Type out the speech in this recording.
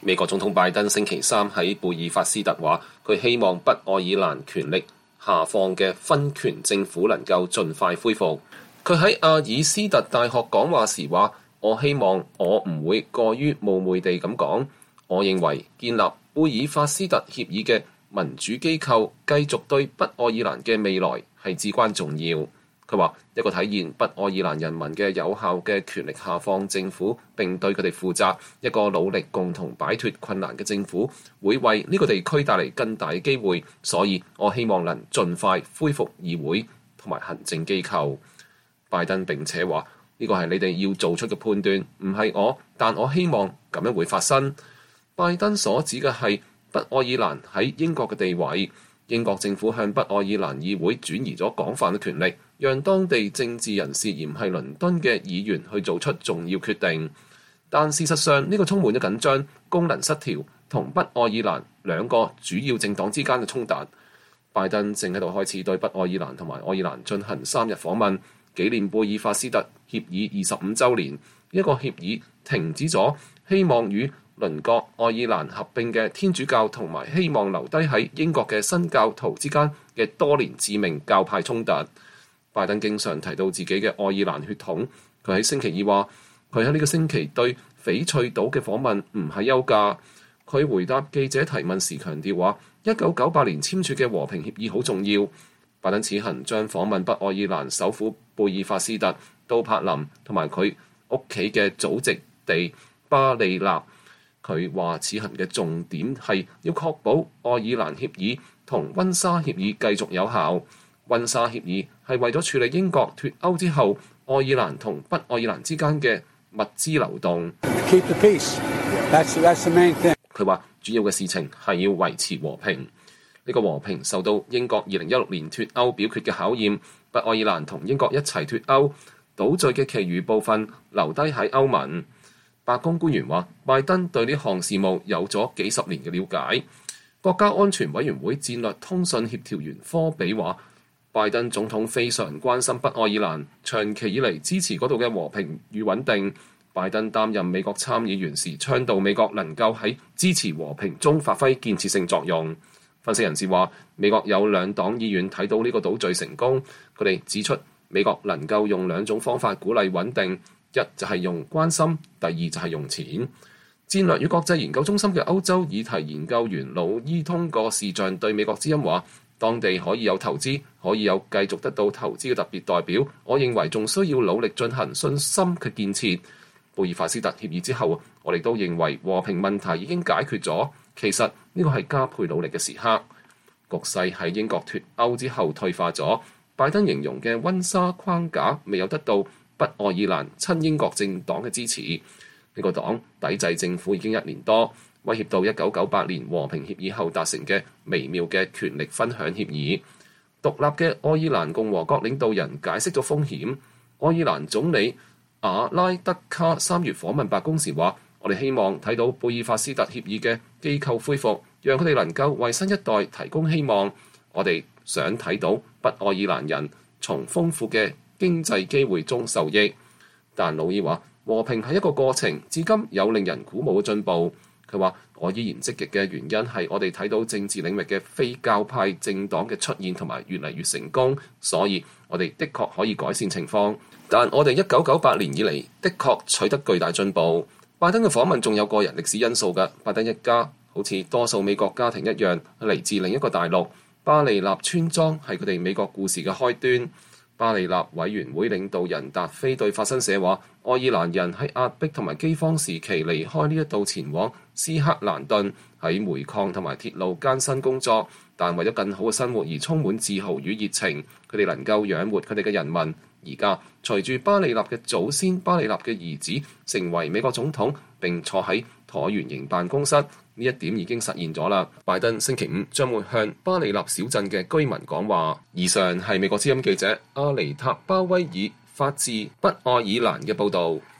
美國總統拜登星期三喺貝爾法斯特話，佢希望北愛爾蘭權力下放嘅分權政府能夠盡快恢復。佢喺阿爾斯特大學講話時話，我希望我唔會過於冒昧地咁講，我認為建立貝爾法斯特協議嘅民主機構繼續對北愛爾蘭嘅未來係至關重要。佢話一個體現北愛爾蘭人民嘅有效嘅權力下放政府並對佢哋負責，一個努力共同擺脫困難嘅政府會為呢個地區帶嚟更大嘅機會，所以我希望能盡快恢復議會同埋行政機構。拜登並且話呢個係你哋要做出嘅判斷，唔係我，但我希望咁樣會發生。拜登所指嘅係北愛爾蘭喺英國嘅地位，英國政府向北愛爾蘭議會轉移咗廣泛嘅權力，讓當地政治人士而唔係倫敦嘅議員去做出重要決定。但事實上呢個充滿咗緊張、功能失調同北愛爾蘭兩個主要政黨之間嘅衝突。拜登正喺度開始對北愛爾蘭同埋愛爾蘭進行3日訪問，紀念貝爾法斯特協議25週年。一個協議停止咗希望與鄰國愛爾蘭合併嘅天主教同埋希望留低喺英國嘅新教徒之間嘅多年致命教派衝突。拜登經常提到自己嘅愛爾蘭血統。佢喺星期二話，佢喺呢個星期對翡翠島嘅訪問唔係休假。佢回答記者提問時強調話，1998年簽署嘅和平協議好重要。拜登此行將訪問北愛爾蘭首府貝爾法斯特、都柏林同埋佢屋企嘅祖籍地巴利納。佢話此行嘅重點係要確保愛爾蘭協議同溫莎協議繼續有效。溫莎協議係為咗處理英國脫歐之後愛爾蘭同北愛爾蘭之間嘅物資流動。 Keep the peace. That's the main thing. 佢話主要嘅事情係要維持和平。呢個和平受到英國2016年脫歐表決嘅考驗。北愛爾蘭同英國一齊脫歐，島嶼嘅其餘部分留低喺歐盟。白宮官員話，拜登對呢項事務有咗幾十年嘅了解。國家安全委員會戰略通訊協調員科比話，拜登總統非常關心北愛爾蘭，長期以嚟支持嗰度嘅和平與穩定。拜登擔任美國參議員時倡導美國能夠喺支持和平中發揮建設性作用。分析人士話，美國有2黨議員睇到呢個島嶼成功，佢哋指出美國能夠用2種方法鼓勵穩定，一就係用關心，第二就係用錢。戰略與國際研究中心嘅歐洲議題研究員魯伊通過視像對美國之音話，當地可以有投資，可以有繼續得到投資嘅特別代表，我認為仲需要努力進行信心嘅建設。貝爾法斯特協議之後，我哋都認為和平問題已經解決咗。其實呢個係加倍努力嘅時刻。局勢喺英國脫歐之後退化咗。拜登形容嘅溫莎框架未有得到北愛爾蘭親英國政黨嘅支持。呢個黨抵制政府已經1年多，威脅到1998年和平協議後達成嘅微妙嘅權力分享協議。獨立嘅愛爾蘭共和國領導人解釋咗風險。愛爾蘭總理阿拉德卡3月訪問白宮時話，我哋希望睇到貝爾法斯特協議嘅機構恢復，讓佢哋能夠為新一代提供希望。我哋想睇到北愛爾蘭人從豐富嘅經濟機會中受益。但魯伊話，和平係一個過程，至今有令人鼓舞嘅進步。佢話，我依然積極嘅原因係我哋睇到政治領域嘅非教派政黨嘅出現同埋越嚟越成功，所以我哋的確可以改善情況。但我哋1998年以嚟的確取得巨大進步。拜登嘅訪問仲有個人歷史因素嘅。拜登一家好似多數美國家庭一樣，係嚟自另一個大陸。巴利納村莊係佢哋美國故事嘅開端。巴利納委員會領導人達菲對法新社話，愛爾蘭人喺壓迫同埋饑荒時期離開呢一度前往斯克蘭頓，喺煤礦同埋鐵路艱辛工作，但為咗更好嘅生活而充滿自豪與熱情。佢哋能夠養活佢哋嘅人民。而家隨住巴利納嘅祖先巴利納嘅兒子成為美國總統並坐喺橢圓形辦公室，呢一點已經實現咗啦。拜登星期5將會向巴利納小鎮嘅居民講話。以上係美國之音記者阿尼塔鮑威爾發自北愛爾蘭嘅報導。